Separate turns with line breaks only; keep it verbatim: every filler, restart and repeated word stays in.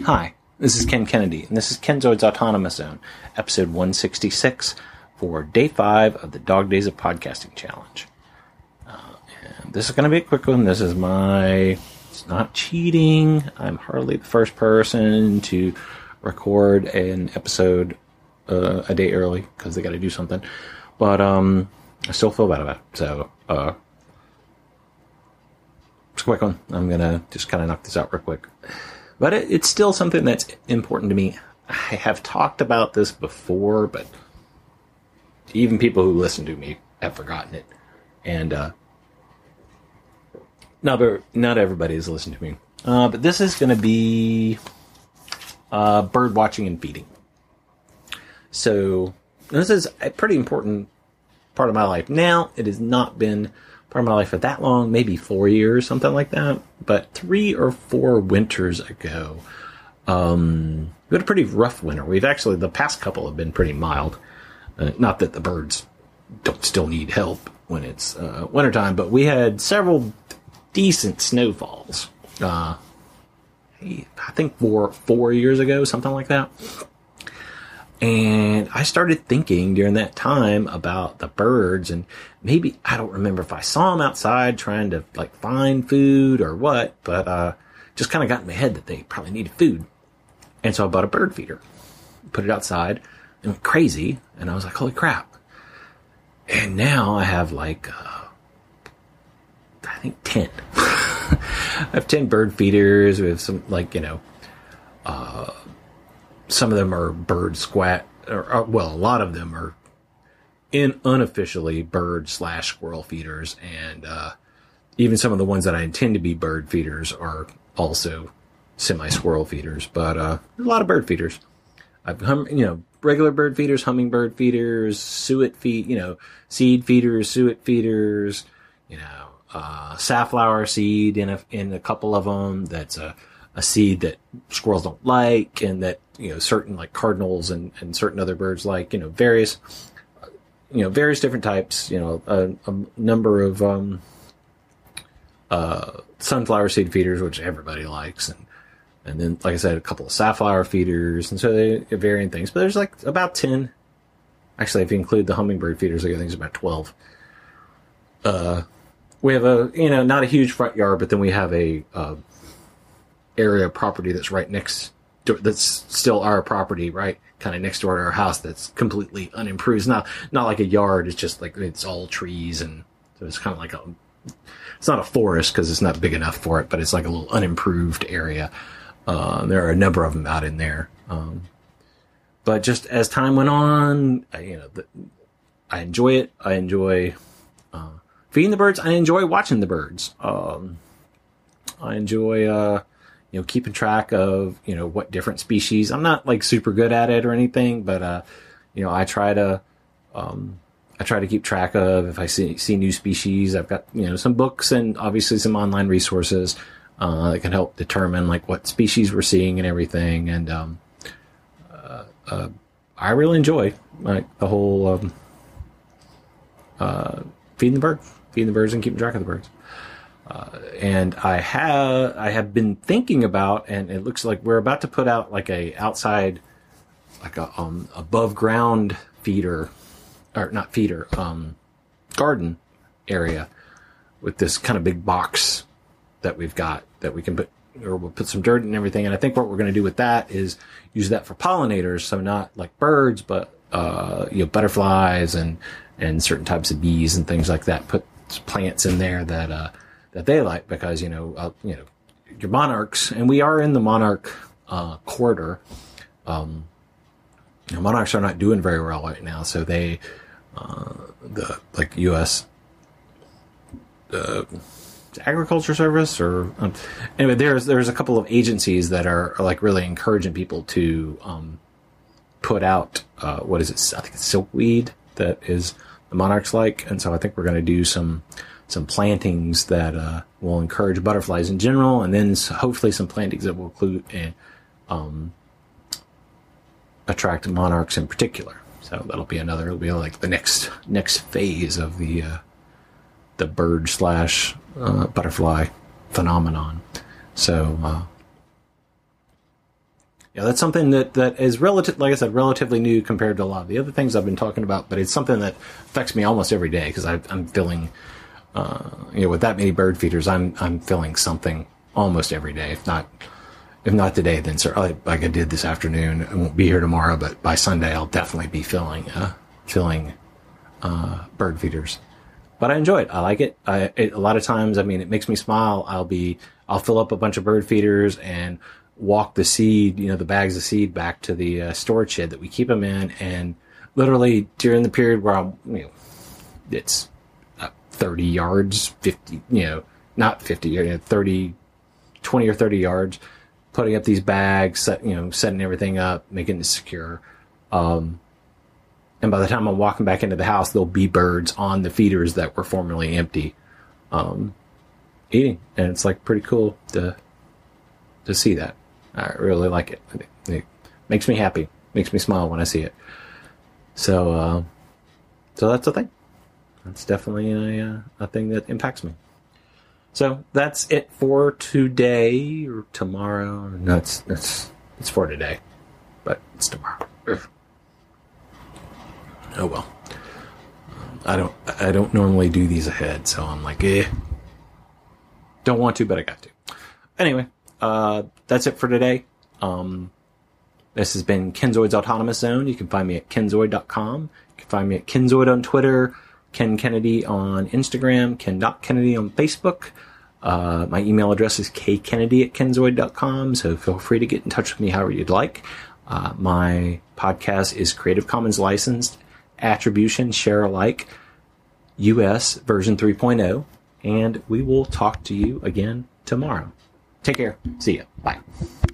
Hi, this is Ken Kennedy, and this is Kenzoid's Autonomous Zone, episode one sixty-six for day five of the Dog Days of Podcasting Challenge. Uh, and this is going to be a quick one. This is my... It's not cheating. I'm hardly the first person to record an episode uh, a day early, because they got to do something. But um, I still feel bad about it. So, uh, it's a quick one. I'm going to just kind of knock this out real quick. But it, it's still something that's important to me. I have talked about this before, but even people who listen to me have forgotten it. And uh, not, not everybody has listened to me. Uh, but this is going to be uh, bird watching and feeding. So this is a pretty important part of my life. Now, it has not been part of my life for that long, maybe four years, something like that. But three or four winters ago, um, we had a pretty rough winter. We've actually, the past couple have been pretty mild. Uh, not that the birds don't still need help when it's uh, wintertime, but we had several decent snowfalls. Uh, I think four, four years ago, something like that. And I started thinking during that time about the birds, and maybe, I don't remember if I saw them outside trying to like find food or what, but uh, just kind of got in my head that they probably needed food. And so I bought a bird feeder, put it outside, and went crazy. And I was like, holy crap. And now I have like, uh, I think ten. I have ten bird feeders. We have some, like, you know, uh, some of them are bird squat, or, or well, a lot of them are in unofficially bird slash squirrel feeders, and uh, even some of the ones that I intend to be bird feeders are also semi-squirrel feeders. But uh, a lot of bird feeders. I've hum, you know, regular bird feeders, hummingbird feeders, suet feed, you know, seed feeders, suet feeders, you know, uh, safflower seed in a in a couple of them. That's a a seed that squirrels don't like, and that, you know, certain like cardinals and, and certain other birds like, you know, various, you know, various different types, you know, a, a number of, um, uh, sunflower seed feeders, which everybody likes. And, and then, like I said, a couple of safflower feeders. And so they vary in things, but there's like about ten. Actually, if you include the hummingbird feeders, I think it's about twelve. Uh, we have a, you know, not a huge front yard, but then we have a, uh, area of property that's right next to, that's still our property, right? Kind of next door to our house, that's completely unimproved. It's not, not like a yard. It's just like, it's all trees. And so it's kind of like a, it's not a forest because it's not big enough for it, but it's like a little unimproved area. Uh, there are a number of them out in there. Um, but just as time went on, I, you know, the, I enjoy it. I enjoy, uh, feeding the birds. I enjoy watching the birds. Um, I enjoy, uh, you know, keeping track of, you know, what different species. I'm not like super good at it or anything, but, uh, you know, I try to, um, I try to keep track of if I see, see new species. I've got, you know, some books and obviously some online resources, uh, that can help determine like what species we're seeing and everything. And, um, uh, uh I really enjoy like the whole, um, uh, feeding the birds, feeding the birds and keeping track of the birds. Uh, and I have, I have been thinking about, and it looks like we're about to put out like a outside, like a, um, above ground feeder, or not feeder, um, garden area with this kind of big box that we've got that we can put, or we'll put some dirt and everything. And I think what we're going to do with that is use that for pollinators. So not like birds, but, uh, you know, butterflies and, and certain types of bees and things like that. Put plants in there that, uh, that they like, because, you know, uh, you know, your monarchs, and we are in the monarch, uh, quarter. Um, you know, monarchs are not doing very well right now. So they, uh, the, like U S, uh, Agriculture Service or, um, anyway, there's, there's a couple of agencies that are, are like really encouraging people to, um, put out, uh, what is it? I think it's silkweed that is the monarchs like. And so I think we're going to do some, some plantings that uh, will encourage butterflies in general, and then hopefully some plantings that will include and um, attract monarchs in particular. So that'll be another. It'll be like the next next phase of the uh, the bird slash uh, butterfly phenomenon. So uh, yeah, that's something that, that is relative, like I said, relatively new compared to a lot of the other things I've been talking about, but it's something that affects me almost every day because I'm feeling, uh, you know, with that many bird feeders, I'm, I'm feeling something almost every day. If not, if not today, then certainly like I did this afternoon. I won't be here tomorrow, but by Sunday, I'll definitely be feeling, uh, feeling, uh, bird feeders. But I enjoy it. I like it. I, it. A lot of times, I mean, it makes me smile. I'll be, I'll fill up a bunch of bird feeders and walk the seed, you know, the bags of seed back to the uh, storage shed that we keep them in. And literally during the period where I'm, you know, it's uh, thirty yards, fifty, you know, not fifty, you know, thirty, twenty or thirty yards, putting up these bags, set, you know, setting everything up, making it secure. Um, and by the time I'm walking back into the house, there'll be birds on the feeders that were formerly empty, um, eating. And it's like pretty cool to, to see that. I really like it. It, it makes me happy, makes me smile when I see it. So, uh, so that's a thing. That's definitely a, a thing that impacts me. So that's it for today or tomorrow. No, it's, it's, it's for today, but it's tomorrow. Ugh. Oh well. I don't, I don't normally do these ahead, so I'm like, eh. Don't want to, but I got to. Anyway, uh, that's it for today. Um, this has been Kenzoid's Autonomous Zone. You can find me at kenzoid dot com. You can find me at Kenzoid on Twitter, Ken Kennedy on Instagram, Ken dot Kennedy on Facebook. Uh, my email address is k kennedy at kenzoid dot com, so feel free to get in touch with me however you'd like. Uh, my podcast is Creative Commons licensed, attribution, share alike, U S version three point oh, and we will talk to you again tomorrow. Take care. See ya. Bye.